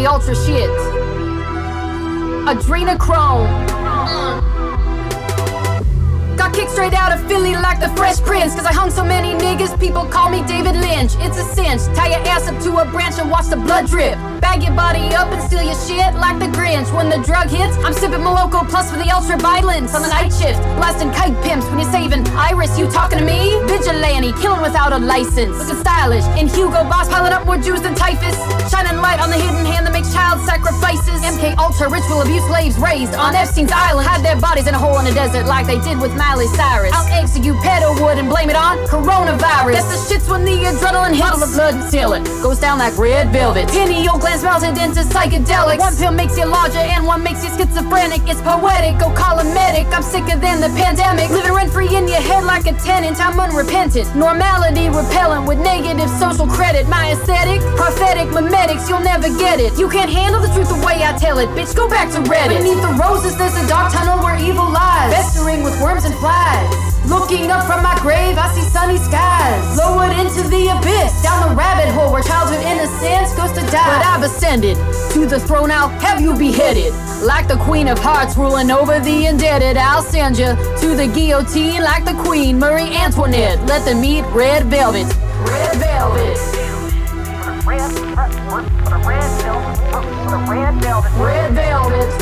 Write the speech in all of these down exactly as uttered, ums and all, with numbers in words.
K Ultra shit. Adrenochrome. Got kicked straight out of Philly like the Fresh Prince. Cause I hung so many niggas, people call me David Lynch. It's a cinch, tie your ass up to a branch and watch the blood drip. Bag your body up and steal your shit like the Grinch. When the drug hits, I'm sipping Moloko Plus for the ultra violence. On the night shift, blasting kite pimps when you're saving Iris. You talking to me? Vigilante, killing without a license. Looking stylish in Hugo Boss, piling up more Jews than typhus. Shining light on the hidden hand that makes child sacrifices. M K Ultra, ritual abuse slaves raised on Epstein's island. Hide their bodies in a hole in the desert like they did with Miley Cyrus. I'll execute pedo wood and blame it on coronavirus. That's the shits when the adrenaline hits. Bottle of blood and seal it, goes down like red velvet. Pineal glands melted into psychedelics. One pill makes you larger and one makes you schizophrenic. It's poetic, go call a medic. I'm sicker than the pandemic. Living rent free in your head like a tenant. I'm unrepentant, normality repellent with negative social credit. My aesthetic, prophetic, mimetics, you'll never get it. You can't handle the truth the way I tell it, bitch, go back to Reddit. Beneath the roses there's a dark tunnel where evil lies, festering with worms and flies. Looking up from my grave, I see sunny skies. Lowered into the abyss, down the rabbit hole where childhood innocence goes to die. But I've ascended to the throne, I'll have you beheaded. Like the Queen of Hearts ruling over the indebted. I'll send you to the guillotine like the Queen Marie Antoinette. Let them eat red velvet. Red velvet. Red, red, red, red velvet. Red velvet. Red velvet.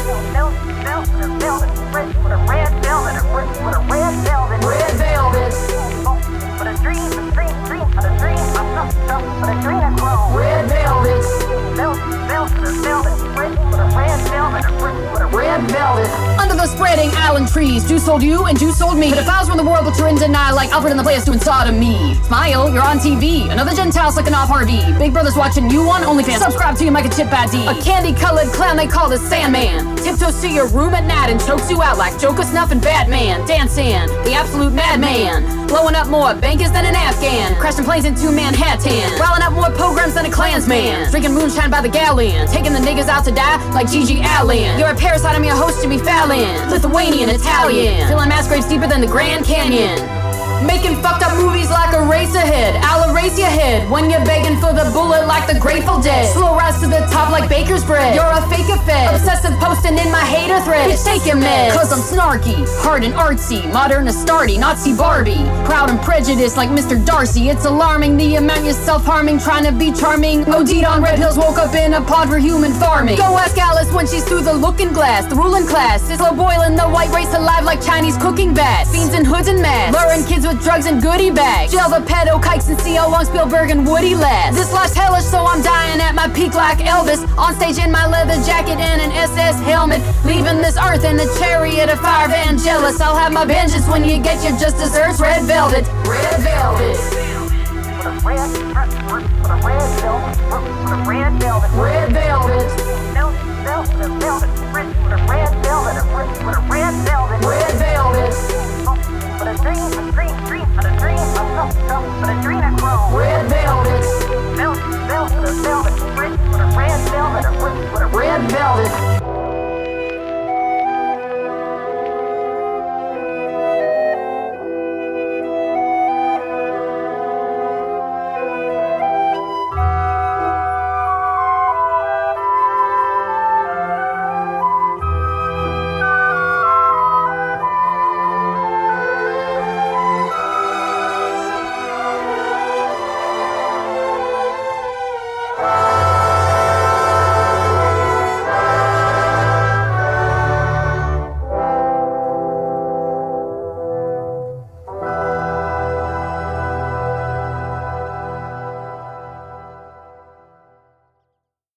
Velvet. Red velvet. With a red velvet. Red velvet. But a dream, a dream, dream, but a dream, but a dream of chrome. Red velvet. Velvet, velvet, velvet. Red, with a red velvet. With a Red velvet. Under the spreading island trees, Jews sold you and Jews sold me. Pedophiles run the world, but you're in denial like Alfred and the players doing sodomy. Smile, you're on T V. Another Gentile sucking off Harvey. Big Brother's watching you on OnlyFans. Subscribe to your microchip I D. A candy-colored clown they call the Sandman. Tiptoes to your room at night and chokes you out like Joker, Snuff, and Batman. Dancing, the absolute madman. Blowing up more bankers than an Afghan. Crashing planes into Manhattan. Riling up more pogroms than a Klansman. Drinking moonshine by the gallon. Taking the niggas out to die like Gigi Allen. You're a parasite, I'm your host, Jimmy Fallon. Lithuanian, Italian. Filling mass graves deeper than the Grand Canyon. Making fucked up movies like Eraserhead. I'll erase your head when you're begging for the bullet like the Grateful Dead. Slow rise to the top like baker's bread. You're a fake fed. Obsessive posting in my hater thread. Bitch, take your meds. Cause I'm snarky, hard and artsy. Modern Astardi, Nazi Barbie. Proud and prejudiced like Mister Darcy. It's alarming the amount you're self-harming. Trying to be charming. O D'd on red pills, woke up in a pod for human farming. Go ask Alice when she's through the looking glass. The ruling class is slow boiling the white race alive like Chinese cooking vats. Fiends in hoods and masks. Luring kids with drugs and goodie bags. Jail the pedo kikes and see how long Spielberg and Woody last. This life's hellish, so I'm dying at my peak like Elvis. On stage in my leather jacket and an S S helmet. Leaving this earth in a chariot of fire Vangelis. I'll have my vengeance when you get your just desserts. Red velvet. Red velvet. With a red, with a red velvet. With a red velvet. Red velvet. Velvet, velvet, velvet. With a red velvet. With a red velvet. Red velvet. But a dream, a dream, dream, but a dream, but a dream of chrome. Red velvet. Velvet, velvet, velvet, with a red velvet, with a Red velvet.